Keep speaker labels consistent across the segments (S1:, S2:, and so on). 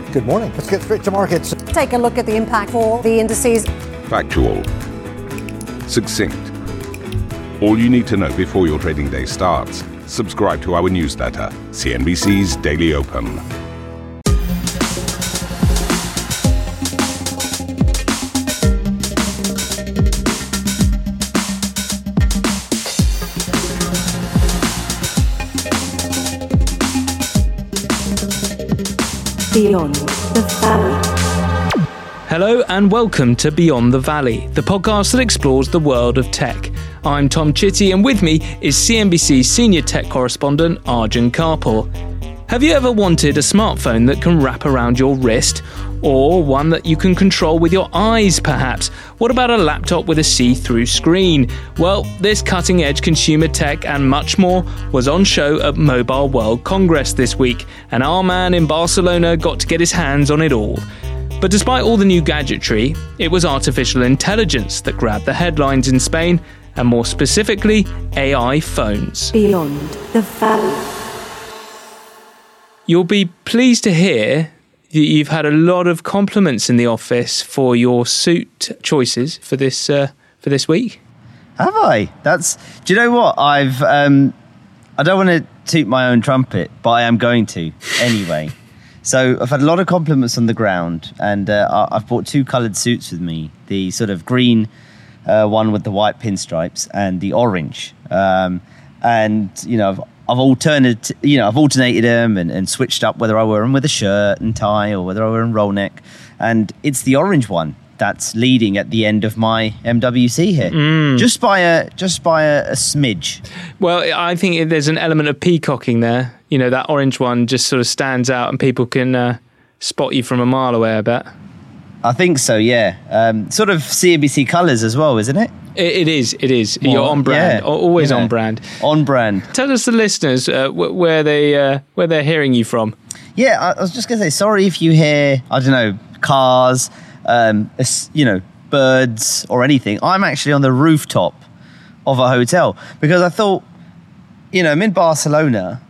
S1: Good morning. Let's get straight to markets.
S2: Take a look at the impact for the indices.
S3: Factual. Succinct. All you need to know before your trading day starts. Subscribe to our newsletter, CNBC's Daily Open.
S4: Beyond the Valley.
S5: Hello and welcome to Beyond the Valley, the podcast that explores the world of tech. I'm Tom Chitty and with me is CNBC's senior tech correspondent Arjun Karpal. Have you ever wanted a smartphone that can wrap around your wrist? Or one that you can control with your eyes, perhaps? What about a laptop with a see-through screen? Well, this cutting-edge consumer tech and much more was on show at Mobile World Congress this week, and our man in Barcelona got to get his hands on it all. But despite all the new gadgetry, it was artificial intelligence that grabbed the headlines in Spain, and more specifically, AI phones.
S4: Beyond the Valley.
S5: You'll be pleased to hear that you've had a lot of compliments in the office for your suit choices for this week.
S6: Have I? Do you know what? I don't want to toot my own trumpet, but I am going to anyway. So I've had a lot of compliments on the ground, and I've bought two coloured suits with me. The sort of green one with the white pinstripes and the orange. And, you know, I've alternated them and switched up whether I wear them with a shirt and tie or whether I wear them roll neck. And it's the orange one that's leading at the end of my MWC here, just by a smidge.
S5: Well, I think there's an element of peacocking there. You know, that orange one just sort of stands out, and people can spot you from a mile away, I bet.
S6: I think so, yeah. Sort of CNBC colours as well, isn't it?
S5: It is. You're on brand, always on brand.
S6: On brand.
S5: Tell us, the listeners, where they're hearing you from.
S6: Yeah, I was just going to say, sorry if you hear, I don't know, cars, birds or anything. I'm actually on the rooftop of a hotel because I thought, I'm in Barcelona.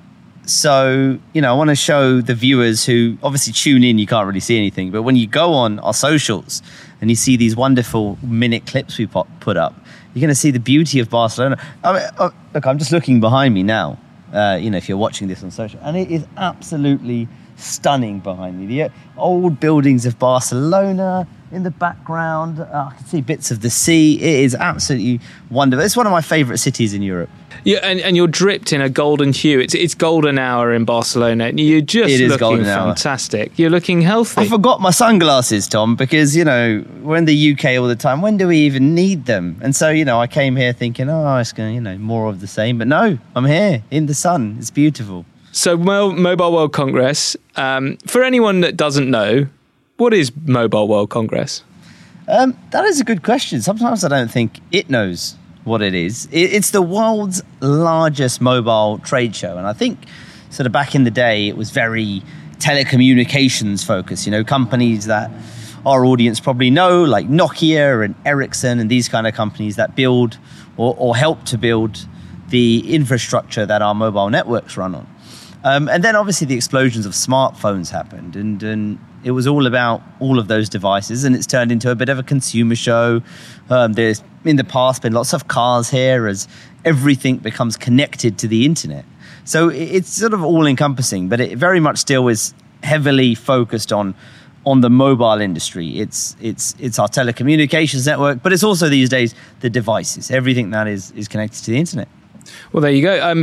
S6: So, I want to show the viewers who obviously tune in, you can't really see anything. But when you go on our socials and you see these wonderful minute clips we put up, you're going to see the beauty of Barcelona. Look, I'm just looking behind me now, if you're watching this on social. And it is absolutely stunning behind me. The old buildings of Barcelona in the background. I can see bits of the sea. It is absolutely wonderful. It's one of my favourite cities in Europe.
S5: Yeah, and you're dripped in a golden hue. It's golden hour in Barcelona. You're just looking fantastic. You're looking healthy.
S6: I forgot my sunglasses, Tom, because, we're in the UK all the time. When do we even need them? And so, I came here thinking, it's going to, more of the same. But no, I'm here in the sun. It's beautiful.
S5: So Mobile World Congress, for anyone that doesn't know, what is Mobile World Congress?
S6: That is a good question. Sometimes I don't think it knows what it is. It's the world's largest mobile trade show. And I think sort of back in the day, it was very telecommunications focused. Companies that our audience probably know, like Nokia and Ericsson and these kind of companies that build or help to build the infrastructure that our mobile networks run on. And then obviously the explosions of smartphones happened and it was all about all of those devices, and it's turned into a bit of a consumer show. There's in the past been lots of cars here as everything becomes connected to the internet. So it's sort of all encompassing, but it very much still is heavily focused on the mobile industry. It's our telecommunications network, but it's also these days the devices, everything that is connected to the internet.
S5: Well, there you go.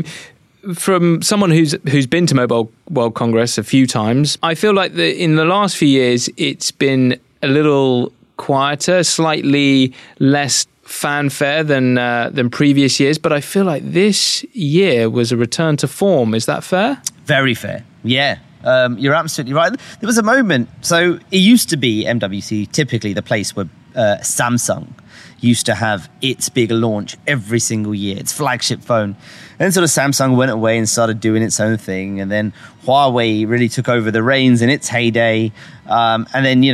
S5: From someone who's been to Mobile World Congress a few times, I feel like in the last few years, it's been a little quieter, slightly less fanfare than previous years. But I feel like this year was a return to form. Is that fair?
S6: Very fair. Yeah. You're absolutely right. There was a moment. So it used to be MWC, typically the place where Samsung used to have its big launch every single year, its flagship phone. And then sort of Samsung went away and started doing its own thing. And then Huawei really took over the reins in its heyday. And then,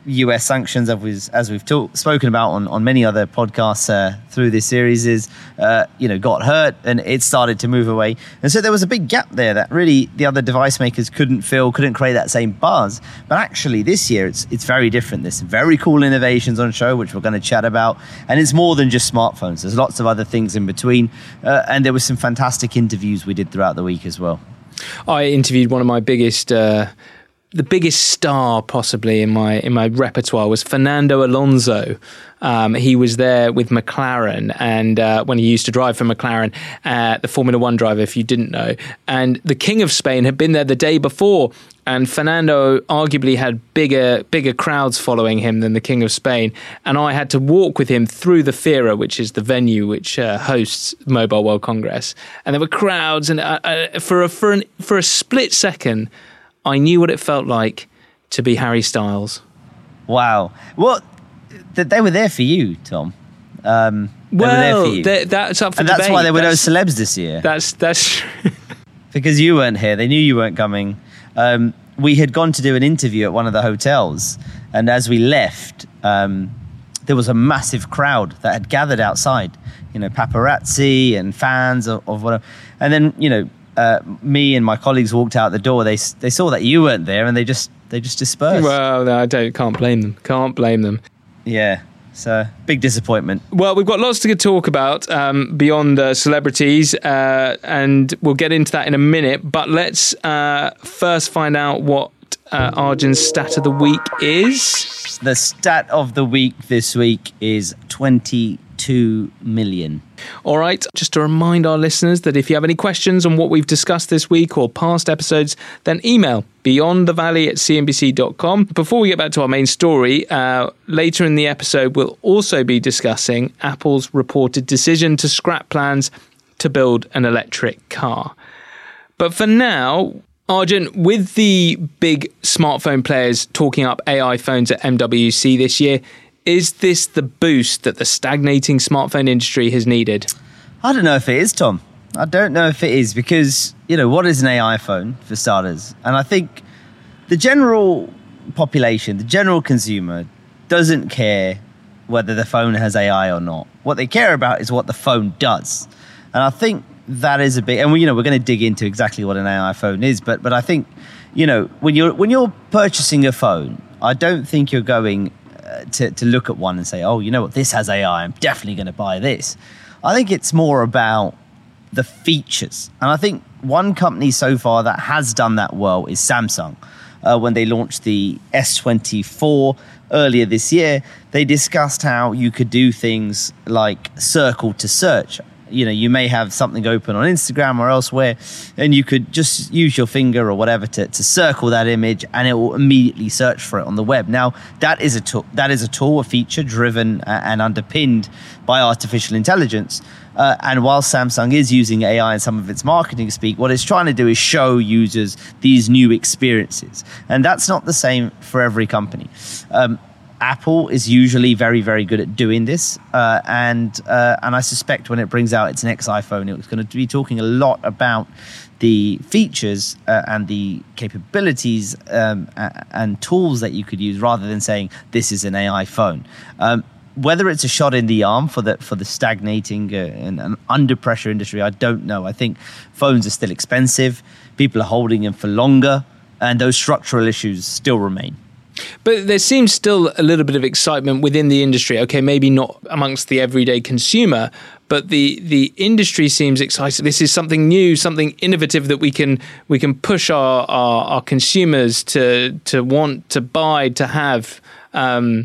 S6: US sanctions, as we've spoken about on many other podcasts through this series, is got hurt and it started to move away. And so there was a big gap there that really the other device makers couldn't fill, couldn't create that same buzz. But actually this year it's very different. There's some very cool innovations on show, which we're going to chat about. And it's more than just smartphones. There's lots of other things in between. And there were some fantastic interviews we did throughout the week as well.
S5: I interviewed one of my biggest... the biggest star possibly in my repertoire was Fernando Alonso. He was there with McLaren, and when he used to drive for McLaren, the Formula One driver, if you didn't know. And the King of Spain had been there the day before, and Fernando arguably had bigger crowds following him than the King of Spain. And I had to walk with him through the FIRA, which is the venue which hosts Mobile World Congress. And there were crowds, and for a split second, I knew what it felt like to be Harry Styles. Wow.
S6: Well, they were there for you, Tom.
S5: Well, that's up for
S6: debate. And that's why there were no celebs this year.
S5: That's true.
S6: Because you weren't here. They knew you weren't coming. We had gone to do an interview at one of the hotels. And as we left, there was a massive crowd that had gathered outside. Paparazzi and fans of whatever. And then, me and my colleagues walked out the door. They saw that you weren't there, and they just dispersed.
S5: Well, no, can't blame them.
S6: Yeah, so big disappointment.
S5: Well, we've got lots to talk about beyond celebrities, and we'll get into that in a minute. But let's first find out what Arjun's stat of the week is.
S6: The stat of the week this week is 22 million.
S5: All right, just to remind our listeners that if you have any questions on what we've discussed this week or past episodes, then email beyondthevalley@cnbc.com. Before we get back to our main story, later in the episode, we'll also be discussing Apple's reported decision to scrap plans to build an electric car. But for now, Arjun, with the big smartphone players talking up AI phones at MWC this year, is this the boost that the stagnating smartphone industry has needed?
S6: I don't know if it is, Tom. I don't know if it is because, what is an AI phone, for starters? And I think the general population, the general consumer, doesn't care whether the phone has AI or not. What they care about is what the phone does. And I think that is a big... And, we're going to dig into exactly what an AI phone is. But I think, when you're purchasing a phone, I don't think you're going... To look at one and say, oh, you know what, this has AI, I'm definitely going to buy this. I think it's more about the features. And I think one company so far that has done that well is Samsung. When they launched the S24 earlier this year, they discussed how you could do things like circle to search. You may have something open on Instagram or elsewhere, and you could just use your finger or whatever to circle that image, and it will immediately search for it on the web. Now, that is a tool, a feature driven and underpinned by artificial intelligence. And while Samsung is using AI in some of its marketing speak, what it's trying to do is show users these new experiences. And that's not the same for every company. Apple is usually very, very good at doing this, and I suspect when it brings out its next iPhone, it's going to be talking a lot about the features and the capabilities and tools that you could use, rather than saying this is an AI phone. Whether it's a shot in the arm for the stagnating and under pressure industry, I don't know. I think phones are still expensive, people are holding them for longer, and those structural issues still remain.
S5: But there seems still a little bit of excitement within the industry. Okay, maybe not amongst the everyday consumer, but the industry seems excited. This is something new, something innovative that we can push our consumers to want to buy, to have. Are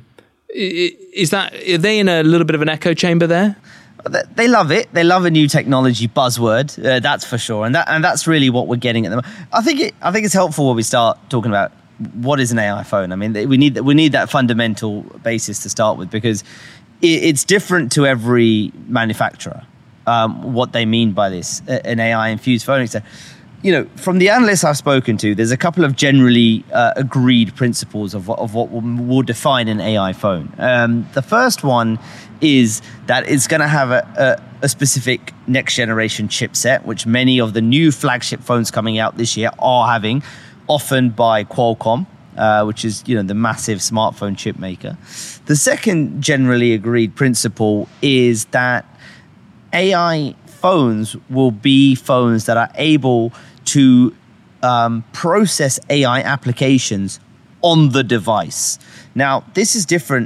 S5: they in a little bit of an echo chamber there?
S6: They love it. They love a new technology buzzword. That's for sure, and that's really what we're getting at the moment. I think it's helpful when we start talking about what is an AI phone. I mean, we need that fundamental basis to start with, because it's different to every manufacturer. What they mean by this, an AI infused phone, etc. From the analysts I've spoken to, there's a couple of generally agreed principles of what will define an AI phone. The first one is that it's going to have a specific next generation chipset, which many of the new flagship phones coming out this year are having, often by Qualcomm. which is the massive smartphone chip maker. The second generally agreed principle is that AI phones will be phones that are able to process AI applications on the device. Now, this is different.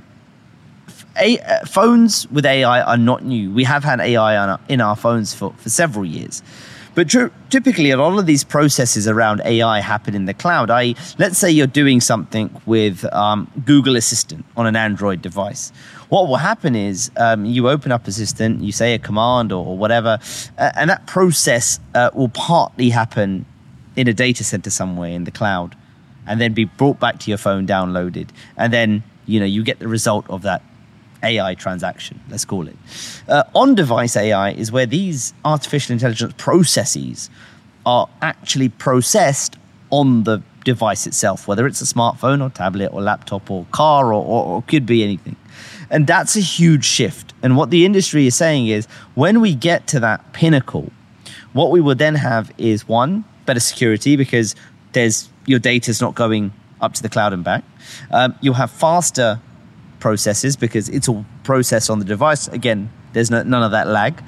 S6: Phones with AI are not new. We have had AI in our phones for several years. But typically, a lot of these processes around AI happen in the cloud. Let's say you're doing something with Google Assistant on an Android device. What will happen is you open up Assistant, you say a command or whatever, and that process will partly happen in a data center somewhere in the cloud, and then be brought back to your phone, downloaded, and then you get the result of that AI transaction, let's call it. On-device AI is where these artificial intelligence processes are actually processed on the device itself, whether it's a smartphone or tablet or laptop or car or could be anything. And that's a huge shift. And what the industry is saying is when we get to that pinnacle, what we will then have is, one, better security because your data is not going up to the cloud and back. You'll have faster processes because it's all processed on the device. Again, there's none of that lag.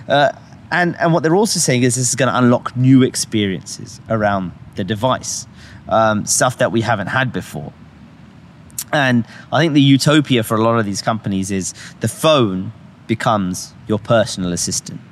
S6: And what they're also saying is this is going to unlock new experiences around the device, stuff that we haven't had before. And I think the utopia for a lot of these companies is the phone becomes your personal assistant.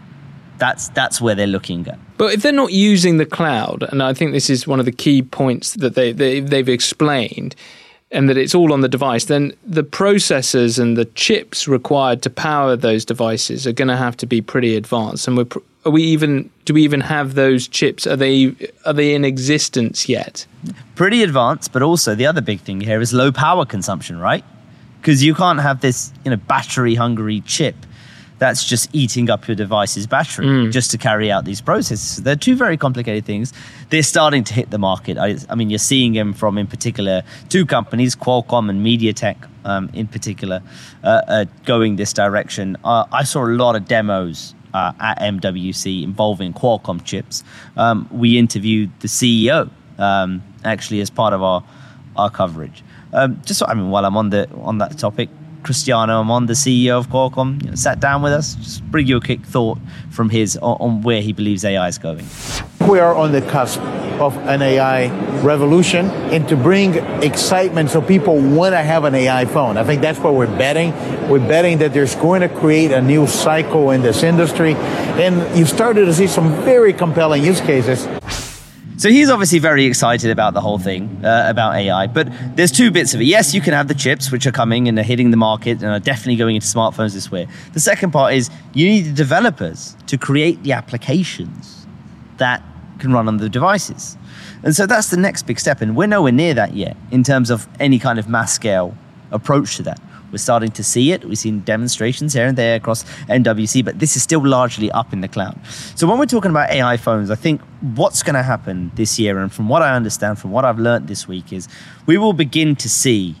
S6: That's where they're looking at.
S5: But if they're not using the cloud, and I think this is one of the key points that they've explained, and that it's all on the device, then the processors and the chips required to power those devices are going to have to be pretty advanced. And do we even have those chips? Are they in existence yet?
S6: Pretty advanced, but also the other big thing here is low power consumption, right? Because you can't have this battery hungry chip that's just eating up your device's battery just to carry out these processes. They're two very complicated things. They're starting to hit the market. I mean, you're seeing them from, in particular, two companies, Qualcomm and MediaTek in particular, going this direction. I saw a lot of demos at MWC involving Qualcomm chips. We interviewed the CEO actually as part of our coverage. While I'm on that topic, Cristiano Amon, the CEO of Qualcomm, sat down with us, just bring you a quick thought from his on where he believes AI is going.
S7: We are on the cusp of an AI revolution, and to bring excitement so people want to have an AI phone. I think that's what we're betting. We're betting that there's going to create a new cycle in this industry, and you've started to see some very compelling use cases.
S6: So he's obviously very excited about the whole thing, about AI, but there's two bits of it. Yes, you can have the chips, which are coming and are hitting the market and are definitely going into smartphones this way. The second part is you need the developers to create the applications that can run on the devices. And so that's the next big step, and we're nowhere near that yet in terms of any kind of mass scale approach to that. We're starting to see it. We've seen demonstrations here and there across MWC, but this is still largely up in the cloud. So when we're talking about AI phones, I think what's going to happen this year, and from what I understand, from what I've learned this week, is we will begin to see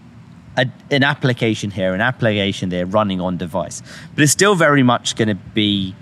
S6: an application here, an application there running on device. But it's still very much going to be,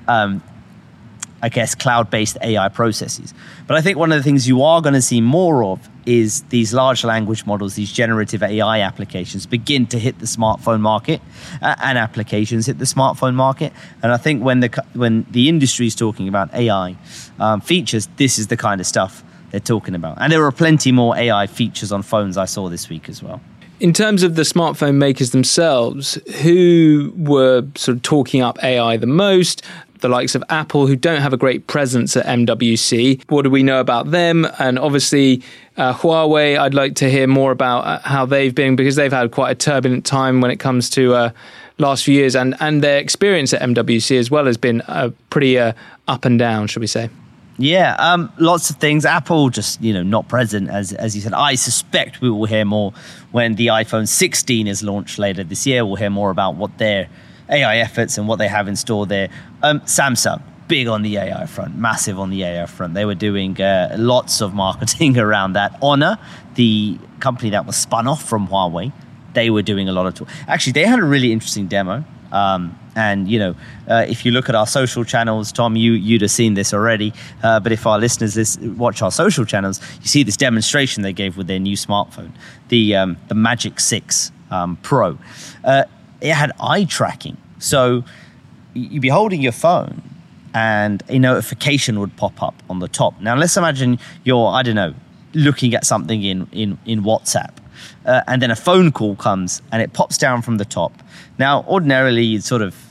S6: cloud-based AI processes. But I think one of the things you are going to see more of is these large language models, these generative AI applications begin to hit the smartphone market and applications hit the smartphone market. And I think when the industry is talking about AI features, this is the kind of stuff they're talking about. And there are plenty more AI features on phones I saw this week as well.
S5: In terms of the smartphone makers themselves, who were sort of talking up AI the most? The likes of Apple, who don't have a great presence at MWC. What do we know about them? And obviously, Huawei, I'd like to hear more about how they've been, because they've had quite a turbulent time when it comes to last few years. And their experience at MWC as well has been pretty up and down, should we say.
S6: Yeah, lots of things. Apple just, not present, as you said. I suspect we will hear more when the iPhone 16 is launched later this year. We'll hear more about what their AI efforts and what they have in store there. Samsung, big on the AI front, massive on the AI front. They were doing lots of marketing around that. Honor, the company that was spun off from Huawei, they were doing a lot of talk. Actually, they had a really interesting demo And, if you look at our social channels, Tom, you'd have seen this already. But if our listeners watch our social channels, you see this demonstration they gave with their new smartphone, the Magic 6 Pro. It had eye tracking. So you'd be holding your phone and a notification would pop up on the top. Now, let's imagine you're, looking at something in WhatsApp. And then a phone call comes and it pops down from the top. Now, ordinarily, you'd sort of,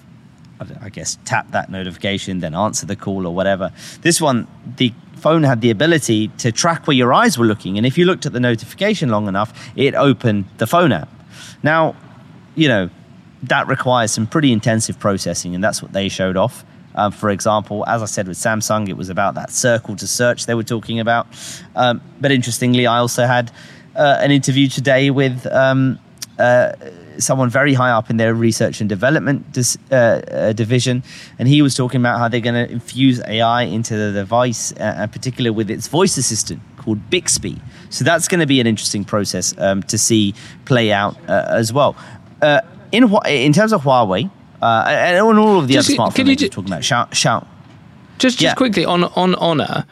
S6: tap that notification, then answer the call or whatever. This one, the phone had the ability to track where your eyes were looking. And if you looked at the notification long enough, it opened the phone app. Now, that requires some pretty intensive processing, and that's what they showed off. For example, as I said with Samsung, it was about that circle to search they were talking about. But interestingly, I also had an interview today with someone very high up in their research and development division, and he was talking about how they're going to infuse AI into the device, in particular with its voice assistant called Bixby. So that's going to be an interesting process to see play out as well. In terms of Huawei, and on all of the other smartphones you're talking about, Xiaomi.
S5: Just quickly on Honor,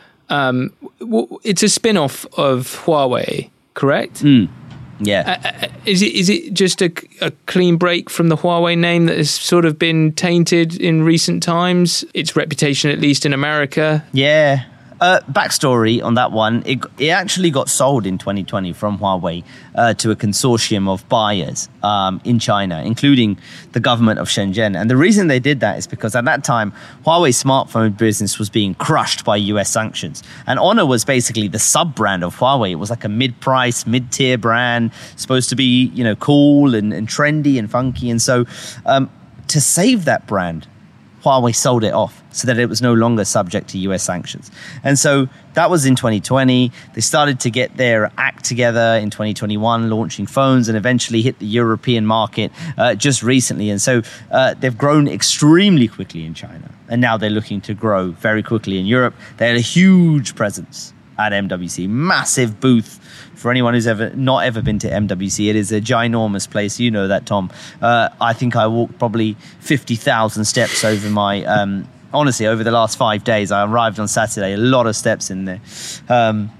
S5: it's a spin-off of Huawei, correct?
S6: Yeah.
S5: Is it just a clean break from the Huawei name that has sort of been tainted in recent times? Its reputation, at least in America.
S6: Yeah. Backstory on that one, it actually got sold in 2020 from Huawei to a consortium of buyers in China, including the government of Shenzhen. And the reason they did that is because at that time, Huawei's smartphone business was being crushed by US sanctions. And Honor was basically the sub-brand of Huawei. It was like a mid-price, mid-tier brand, supposed to be, cool and trendy and funky. And so to save that brand, Huawei sold it off so that it was no longer subject to US sanctions. And so that was in 2020. They started to get their act together in 2021, launching phones, and eventually hit the European market just recently. And so they've grown extremely quickly in China. And now they're looking to grow very quickly in Europe. They had a huge presence at MWC, massive booth. For anyone who's not ever been to MWC, it is a ginormous place. You know that, Tom. I think I walked probably 50,000 steps over my, honestly, over the last 5 days. I arrived on Saturday, a lot of steps in there. And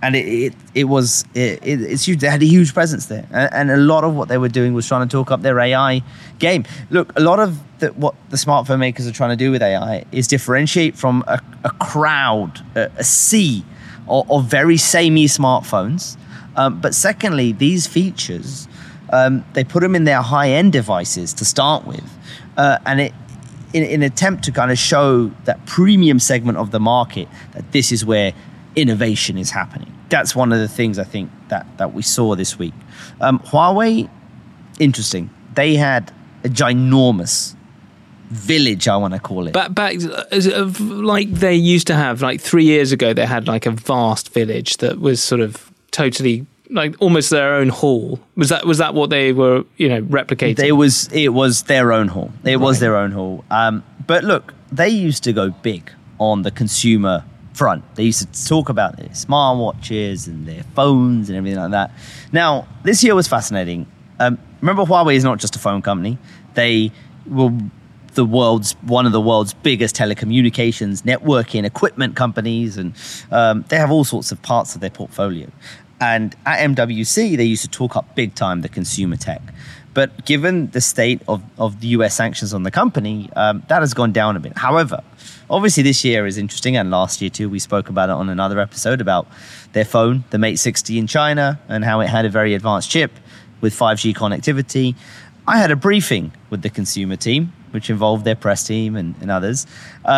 S6: it's huge. They had a huge presence there. And a lot of what they were doing was trying to talk up their AI game. Look, a lot of what the smartphone makers are trying to do with AI is differentiate from a crowd, a sea of very samey smartphones. But secondly, these features, they put them in their high-end devices to start with. And in an attempt to kind of show that premium segment of the market that this is where innovation is happening. That's one of the things I think that we saw this week. Huawei, interesting. They had a ginormous village, I want to call it.
S5: Back like they used to have, like 3 years ago, they had like a vast village that was sort of totally like almost their own hall. Was that what they were, replicating?
S6: It was their own hall. It was their own hall. But look, they used to go big on the consumer front. They used to talk about their smartwatches and their phones and everything like that. Now, this year was fascinating. Remember, Huawei is not just a phone company. They were one of the world's biggest telecommunications, networking, equipment companies, and they have all sorts of parts of their portfolio. And at MWC, they used to talk up big time the consumer tech. But given the state of the US sanctions on the company, that has gone down a bit. However, obviously this year is interesting, and last year too, we spoke about it on another episode about their phone, the Mate 60 in China, and how it had a very advanced chip with 5G connectivity. I had a briefing with the consumer team, which involved their press team and others.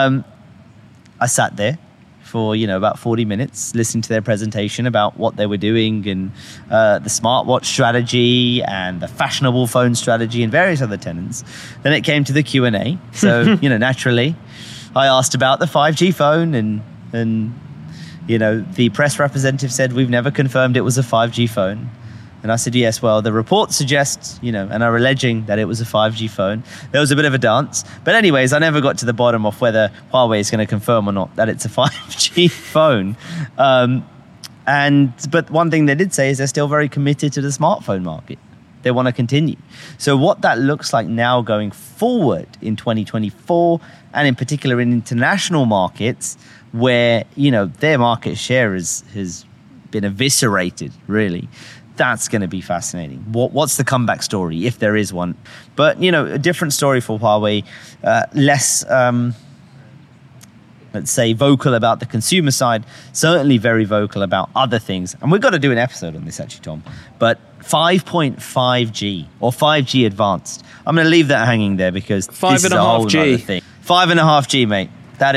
S6: I sat there for about 40 minutes listening to their presentation about what they were doing and the smartwatch strategy and the fashionable phone strategy and various other tenets. Then it came to the Q&A. So naturally I asked about the 5G phone and the press representative said, we've never confirmed it was a 5G phone. And I said, yes, well, the report suggests, and are alleging that it was a 5G phone. There was a bit of a dance. But anyways, I never got to the bottom of whether Huawei is going to confirm or not that it's a 5G phone. But one thing they did say is they're still very committed to the smartphone market. they want to continue. So what that looks like now going forward in 2024, and in particular in international markets, where, you know, their market share has been eviscerated, really. That's going to be fascinating. What's the comeback story, if there is one? But, you know, a different story for Huawei, less, let's say, vocal about the consumer side, certainly very vocal about other things. And we've got to do an episode on this, actually, Tom. But 5.5G or 5G advanced, I'm going to leave that hanging there because this is a whole other thing. 5.5G, mate.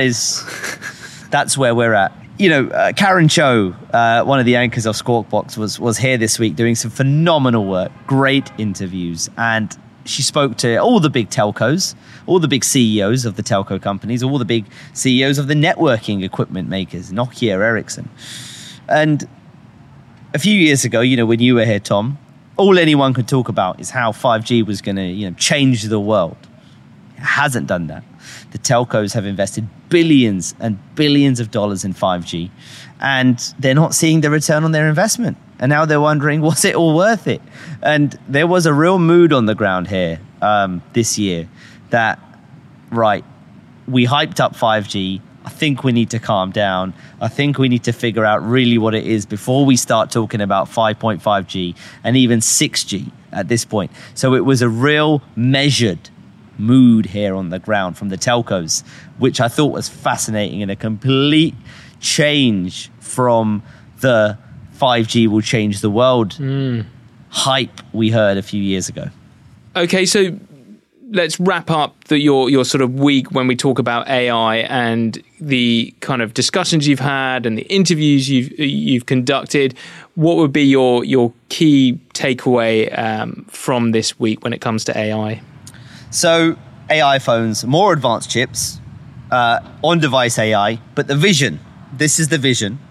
S6: That's where we're at. You know, Karen Cho, one of the anchors of Squawk Box, was here this week doing some phenomenal work, great interviews, and she spoke to all the big telcos, all the big CEOs of the telco companies, all the big CEOs of the networking equipment makers, Nokia, Ericsson. And a few years ago, you know, when you were here, Tom, all anyone could talk about is how 5G was going to, you know, change the world. It hasn't done that. The telcos have invested billions and billions of dollars in 5G, and they're not seeing the return on their investment. And now they're wondering, was it all worth it? And there was a real mood on the ground here this year that, right, we hyped up 5G. I think we need to calm down. I think we need to figure out really what it is before we start talking about 5.5G and even 6G at this point. So it was a real measured mood here on the ground from the telcos, which I thought was fascinating and a complete change from the 5G will change the world hype we heard a few years ago.
S5: Okay, so let's wrap up your sort of week when we talk about AI and the kind of discussions you've had and the interviews you've conducted. What would be your key takeaway from this week when it comes to AI? So AI phones, more advanced chips, on-device AI, but the vision, this is the vision,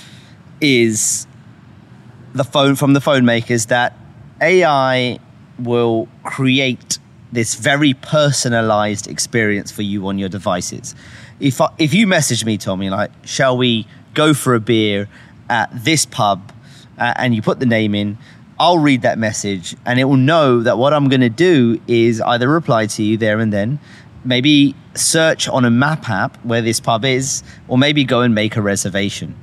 S5: is the phone from the phone makers that AI will create this very personalized experience for you on your devices. If you message me, Tommy, like, shall we go for a beer at this pub, and you put the name in, I'll read that message and it will know that what I'm going to do is either reply to you there and then, maybe search on a map app where this pub is, or maybe go and make a reservation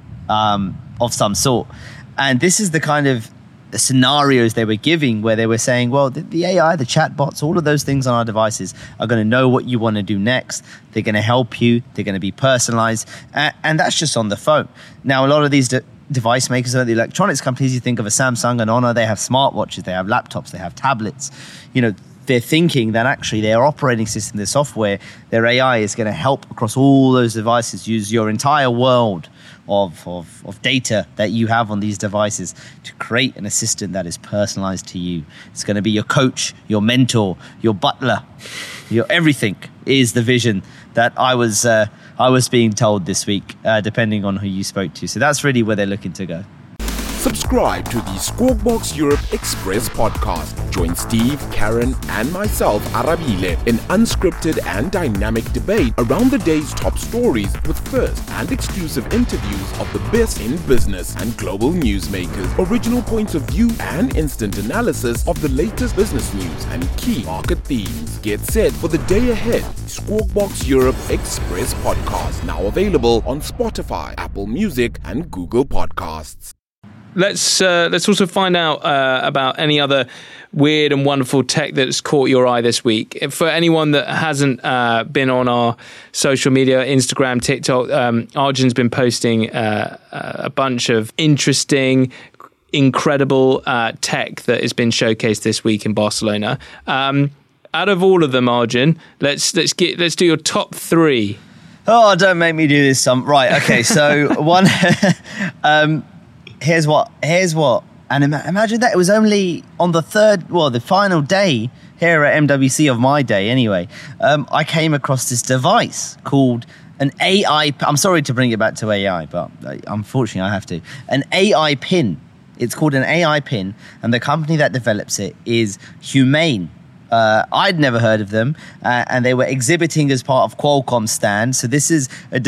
S5: of some sort. And this is the kind of scenarios they were giving where they were saying, well, the AI, the chatbots, all of those things on our devices are going to know what you want to do next. They're going to help you. They're going to be personalized. And that's just on the phone. Now, a lot of these device makers, the electronics companies, you think of a Samsung and Honor, they have smartwatches, they have laptops, they have tablets. You know, they're thinking that actually their operating system, their software, their AI is going to help across all those devices, use your entire world of data that you have on these devices to create an assistant that is personalized to you. It's going to be your coach, your mentor, your butler, your everything is the vision that I was being told this week, depending on who you spoke to. So that's really where they're looking to go.
S8: Subscribe to the Squawk Box Europe Express podcast. Join Steve, Karen, and myself, Arabile, in unscripted and dynamic debate around the day's top stories with first and exclusive interviews of the best in business and global newsmakers, original points of view, and instant analysis of the latest business news and key market themes. Get set for the day ahead. Squawk Box Europe Express podcast, now available on Spotify, Apple Music, and Google Podcasts.
S5: Let's also find out about any other weird and wonderful tech that's caught your eye this week. For anyone that hasn't been on our social media, Instagram, TikTok, Arjun's been posting a bunch of interesting, incredible tech that has been showcased this week in Barcelona. Out of all of them, Arjun, let's do your top three.
S6: Oh, don't make me do this. Right, okay. So one. Here's what, and imagine that it was only on the final day here at MWC of my day anyway, I came across this device called an AI, I'm sorry to bring it back to AI, but unfortunately I have to, an AI pin. It's called an AI pin, and the company that develops it is Humane. I'd never heard of them, and they were exhibiting as part of Qualcomm's stand. So this is a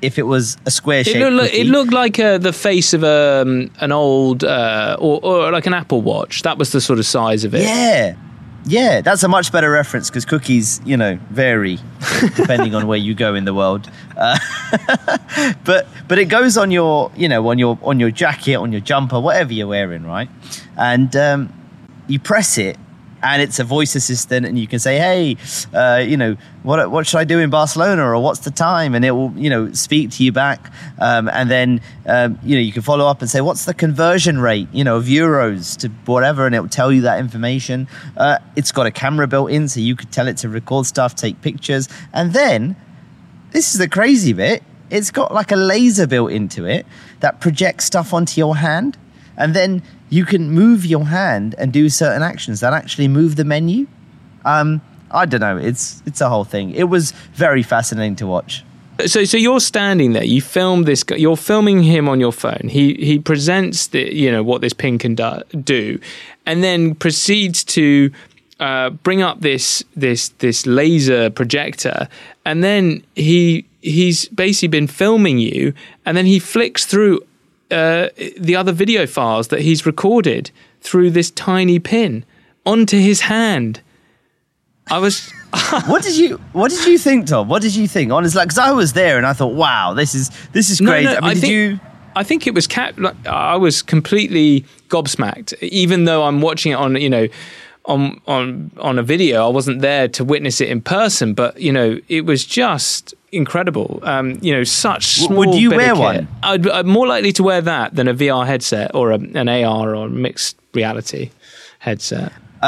S6: if it was a square-shaped
S5: It looked like the face of an old or like an Apple Watch. That was the sort of size of it.
S6: Yeah, that's a much better reference because cookies, vary depending on where you go in the world. But it goes on your, on your jacket, on your jumper, whatever you're wearing, right? And you press it, and it's a voice assistant, and you can say, "Hey, what should I do in Barcelona, or what's the time?" And it will, speak to you back, and then you can follow up and say, "What's the conversion rate, of euros to whatever," and it will tell you that information. It's got a camera built in, so you could tell it to record stuff, take pictures, and then this is the crazy bit. It's got like a laser built into it that projects stuff onto your hand, and then you can move your hand and do certain actions that actually move the menu. I don't know. It's a whole thing. It was very fascinating to watch.
S5: So you're standing there. You film this guy. You're filming him on your phone. He presents what this pin can do, and then proceeds to bring up this laser projector, and then he's basically been filming you, and then he flicks through the other video files that he's recorded through this tiny pin onto his hand. I was.
S6: What did you think, Tom? What did you think? Honestly, because I was there and I thought, wow, this is crazy.
S5: No, I think it was I was completely gobsmacked, even though I'm watching it on a video. I wasn't there to witness it in person, but it was just incredible. Such small.
S6: Would you wear one?
S5: I'm more likely to wear that than a VR headset or an AR or mixed reality headset.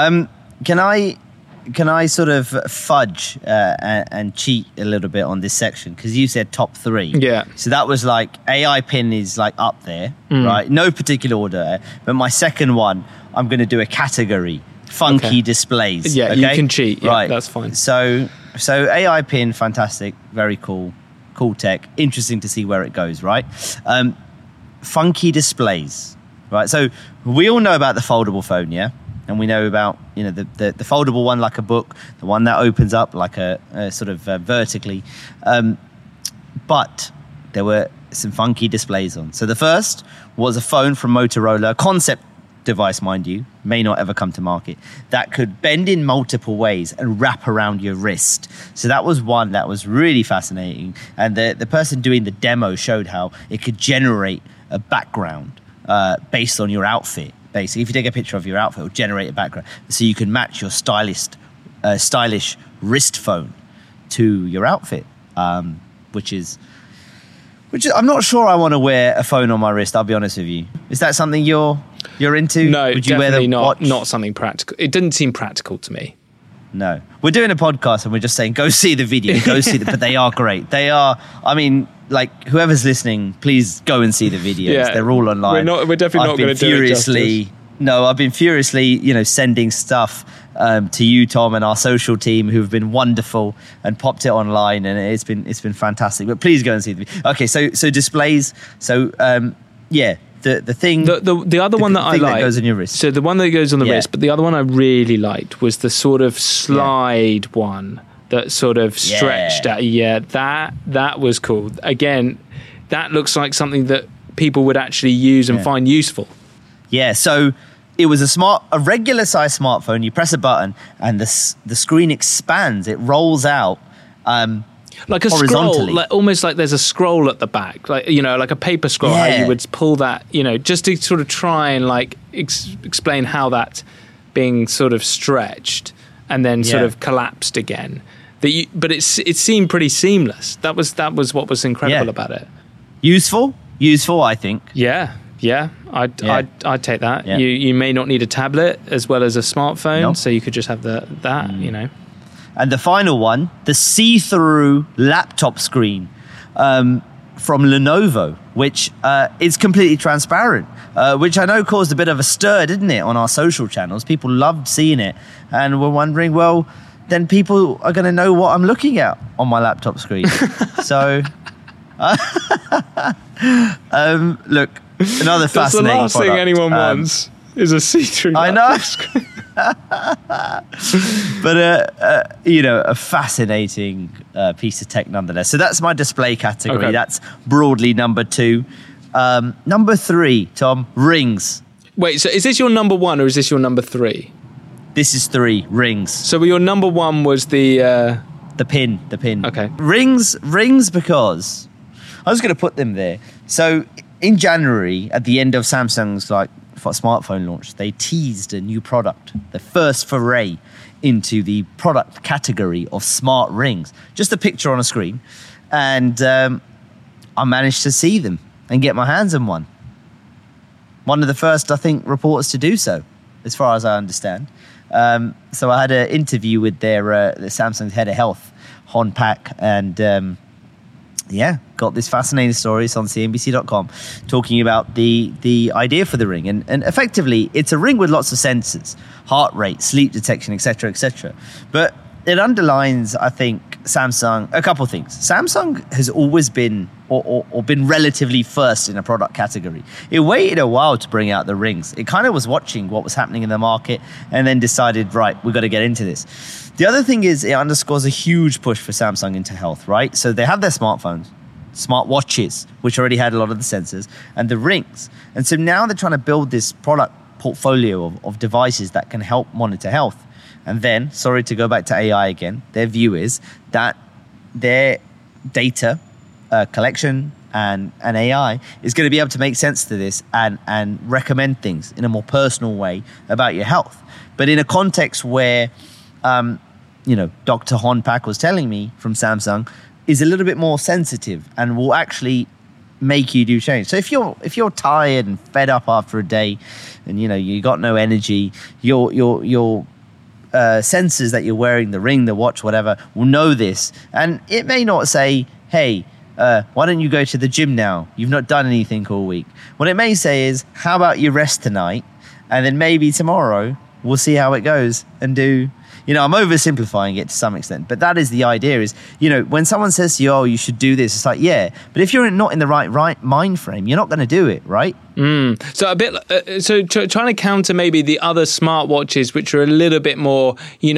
S6: Can I sort of fudge and cheat a little bit on this section? Because you said top 3.
S5: Yeah.
S6: So that was like AI pin is like up there, right? No particular order. But my second one, I'm going to do a category. Funky displays.
S5: Yeah,
S6: okay?
S5: you can cheat. Yeah,
S6: right.
S5: That's fine.
S6: So AI pin, fantastic. Very cool tech. Interesting to see where it goes, right? Funky displays, right? So we all know about the foldable phone, yeah? And we know about, the foldable one like a book, the one that opens up like a sort of vertically. But there were some funky displays on. So the first was a phone from Motorola, a concept device, mind you, may not ever come to market, that could bend in multiple ways and wrap around your wrist. So that was one that was really fascinating. And the person doing the demo showed how it could generate a background based on your outfit. Basically, if you take a picture of your outfit, it'll generate a background. So you can match your stylish wrist phone to your outfit, which is I'm not sure I want to wear a phone on my wrist, I'll be honest with you. Is that something you're into?
S5: No,
S6: would you
S5: definitely
S6: wear the watch?
S5: Not something practical. It didn't seem practical to me.
S6: No. We're doing a podcast and we're just saying, go see the video, but they are great. They are, like, whoever's listening, please go and see the videos. Yeah, they're all online.
S5: We're definitely not going to do it justice.
S6: No, I've been furiously, sending stuff to you, Tom, and our social team who've been wonderful and popped it online, and it's been fantastic. But please go and see the video. Okay, so displays. So the thing,
S5: the other one that I like,
S6: that goes on your wrist.
S5: So the one that goes on the wrist, but the other one I really liked was the sort of slide one that sort of stretched out. Yeah, that was cool. Again, that looks like something that people would actually use and find useful. Yeah, so it was a regular size smartphone. You press a button and the screen expands. It rolls out like a scroll, almost like there's a scroll at the back, like like a paper scroll. How you would pull that, just to sort of try and like explain how that being sort of stretched and then sort of collapsed again. But it seemed pretty seamless. That was what was incredible about it. Useful, I think. Yeah, I'd take that. Yeah. You may not need a tablet as well as a smartphone, so you could just have that. And the final one, the see-through laptop screen from Lenovo, which is completely transparent, which I know caused a bit of a stir, didn't it, on our social channels? People loved seeing it, and were wondering, well, then people are going to know what I'm looking at on my laptop screen. So, look. Another fascinating product. That's the last thing anyone wants is a see-through. I know. But a fascinating
S6: piece of tech nonetheless. So that's my display category.
S5: Okay.
S6: That's broadly number 2. Number 3, Tom, rings.
S5: Wait, so is this your number 1 or is this your number 3?
S6: This is 3, rings.
S5: So your number 1 was the
S6: pin.
S5: Okay.
S6: Rings because I was going to put them there. So in January, at the end of Samsung's smartphone launch, they teased a new product, the first foray into the product category of smart rings. Just a picture on a screen. And I managed to see them and get my hands on one. One of the first, I think, reporters to do so, as far as I understand. So I had an interview with the Samsung's head of health, Hon Pak, and got this fascinating story. It's on CNBC.com, talking about the idea for the ring. And effectively, it's a ring with lots of sensors, heart rate, sleep detection, etc., etc. But it underlines, I think, Samsung, a couple of things. Samsung has always been or been relatively first in a product category. It waited a while to bring out the rings. It kind of was watching what was happening in the market and then decided, right, we've got to get into this. The other thing is it underscores a huge push for Samsung into health, right? So they have their smartphones, smart watches, which already had a lot of the sensors, and the rings. And so now they're trying to build this product portfolio of devices that can help monitor health. And then, sorry to go back to AI again, their view is that their data collection and AI is going to be able to make sense to this and recommend things in a more personal way about your health. But in a context where, Dr. Hon Pak was telling me from Samsung, is a little bit more sensitive and will actually make you do change. So if you're tired and fed up after a day, and you got no energy, your sensors that you're wearing, the ring, the watch, whatever, will know this, and it may not say, hey, why don't you go to the gym now? You've not done anything all week. What it may say is, how about you rest tonight, and then maybe tomorrow we'll see how it goes and do. I'm oversimplifying it to some extent, but that is the idea is, when someone says to you, oh, you should do this, it's like, yeah, but if you're not in the right mind frame, you're not going to do it, right?
S5: So a bit, trying to counter maybe the other smartwatches, which are a little bit more,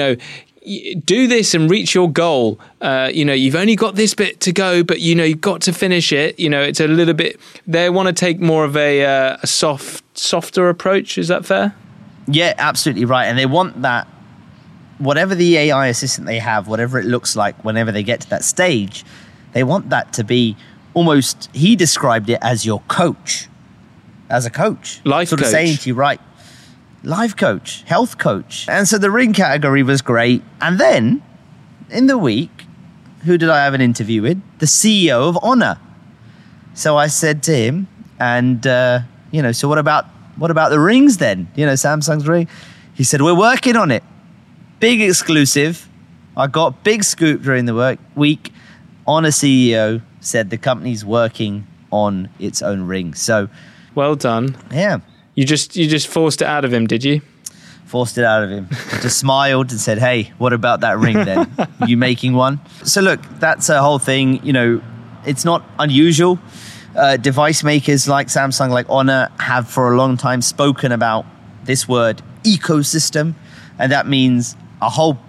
S5: do this and reach your goal. You've only got this bit to go, but you've got to finish it. It's a little bit, they want to take more of a softer approach. Is that fair?
S6: Yeah, absolutely right. And they want that, whatever the AI assistant they have, whatever it looks like whenever they get to that stage, they want that to be almost, he described it as your coach, as a coach.
S5: Life
S6: sort
S5: coach.
S6: Of saying to you, right, life coach, health coach. And so the ring category was great. And then in the week, who did I have an interview with? The CEO of Honor. So I said to him, and, so what about the rings then? Samsung's ring. He said, we're working on it. Big exclusive. I got big scoop during the week. Honor CEO said the company's working on its own ring. So,
S5: well done.
S6: Yeah.
S5: You just forced it out of him, did you?
S6: Forced it out of him. Just smiled and said, hey, what about that ring then? You making one? So look, that's a whole thing. It's not unusual. Device makers like Samsung, like Honor, have for a long time spoken about this word ecosystem. And that means a whole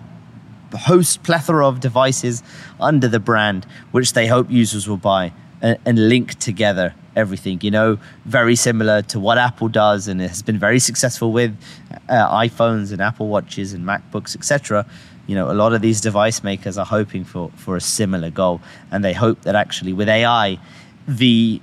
S6: plethora of devices under the brand, which they hope users will buy and link together everything, very similar to what Apple does and it has been very successful with iPhones and Apple Watches and MacBooks, etc. A lot of these device makers are hoping for a similar goal, and they hope that actually with AI, the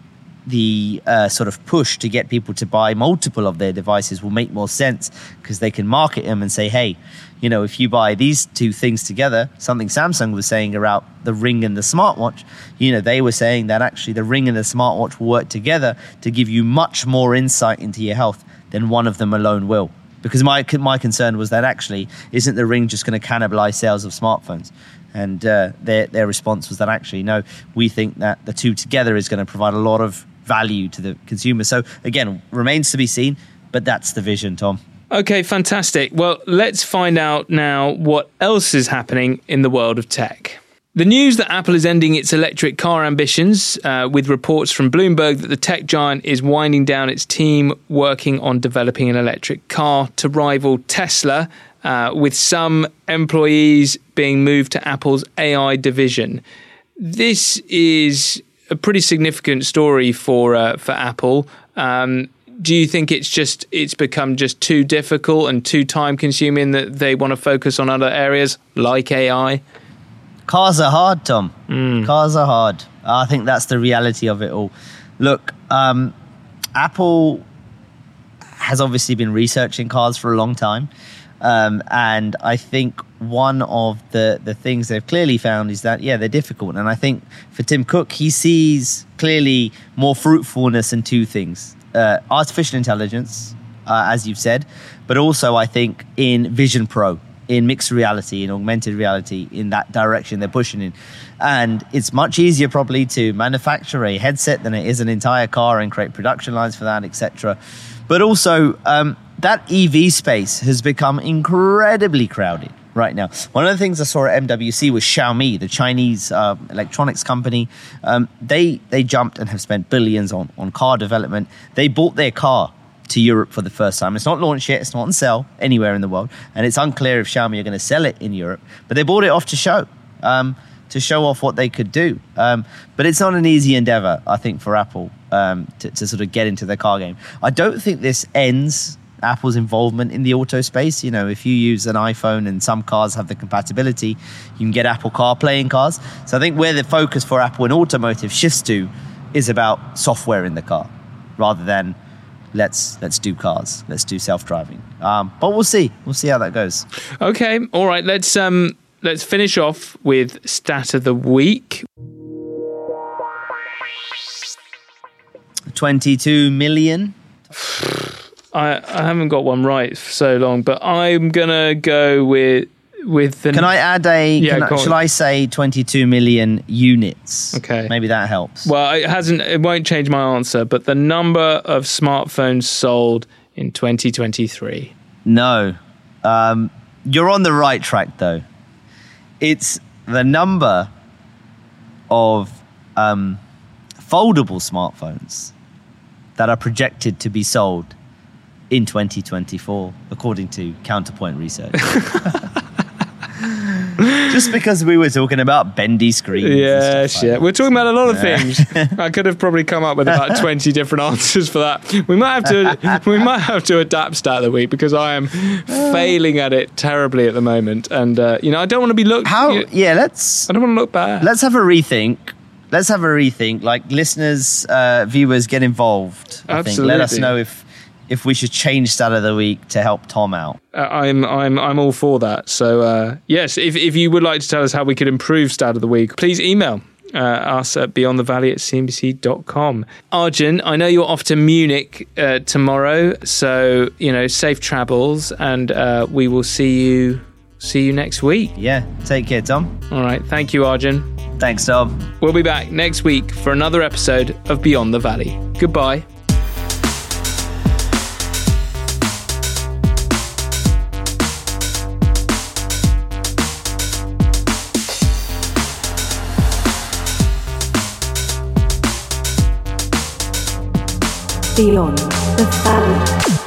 S6: sort of push to get people to buy multiple of their devices will make more sense, because they can market them and say, hey, if you buy these two things together, something Samsung was saying about the ring and the smartwatch, they were saying that actually the ring and the smartwatch will work together to give you much more insight into your health than one of them alone will. Because my concern was that actually, isn't the ring just going to cannibalize sales of smartphones? And their response was that actually, no, we think that the two together is going to provide a lot of value to the consumer. So again, remains to be seen, but that's the vision, Tom.
S5: Okay, fantastic. Well, let's find out now what else is happening in the world of tech. The news that Apple is ending its electric car ambitions, with reports from Bloomberg that the tech giant is winding down its team working on developing an electric car to rival Tesla, with some employees being moved to Apple's AI division. This is a pretty significant story for Apple. Do you think it's become just too difficult and too time consuming that they want to focus on other areas like AI?
S6: Cars are hard, Tom. Cars are hard. I think that's the reality of it all. Look, Apple has obviously been researching cars for a long time. And I think one of the things they've clearly found is that, they're difficult. And I think for Tim Cook, he sees clearly more fruitfulness in two things. Artificial intelligence, as you've said, but also I think in Vision Pro, in mixed reality, in augmented reality, in that direction they're pushing in. And it's much easier probably to manufacture a headset than it is an entire car and create production lines for that, etc. But also, that EV space has become incredibly crowded right now. One of the things I saw at MWC was Xiaomi, the Chinese electronics company. They jumped and have spent billions on car development. They bought their car to Europe for the first time. It's not launched yet. It's not on sale anywhere in the world. And it's unclear if Xiaomi are going to sell it in Europe. But they bought it off to show off what they could do. But it's not an easy endeavor, I think, for Apple to sort of get into the car game. I don't think this ends Apple's involvement in the auto space. You know, if you use an iPhone and some cars have the compatibility, you can get Apple CarPlay in cars. So I think where the focus for Apple in automotive shifts to is about software in the car rather than let's do cars, let's do self-driving. But we'll see how that goes.
S5: Okay, all right. Let's finish off with stat of the week.
S6: 22 million.
S5: I haven't got one right for so long, but I'm gonna go with the.
S6: Can I add shall I say 22 million units?
S5: Okay,
S6: maybe that helps.
S5: Well, it won't change my answer, but the number of smartphones sold in 2023.
S6: No, you're on the right track though. It's the number of foldable smartphones that are projected to be sold in 2024, according to Counterpoint Research. Just because we were talking about bendy screens.
S5: Yes, yeah. We're talking about a lot of things. I could have probably come up with about 20 different answers for that. We might have to adapt stat of the week because I am failing at it terribly at the moment. And I don't want to be looked. I don't want to look bad.
S6: Let's have a rethink. Like listeners, viewers, get involved. I think. Let us know if we should change stat of the week to help Tom out.
S5: I'm all for that. So yes, if you would like to tell us how we could improve stat of the week, please email us at beyondthevalley@cnbc.com. Arjun, I know you're off to Munich tomorrow, so safe travels, and we will see you next week.
S6: Yeah, take care, Tom.
S5: All right, thank you, Arjun.
S6: Thanks, Tom.
S5: We'll be back next week for another episode of Beyond the Valley. Goodbye.
S4: Beyond the Valley.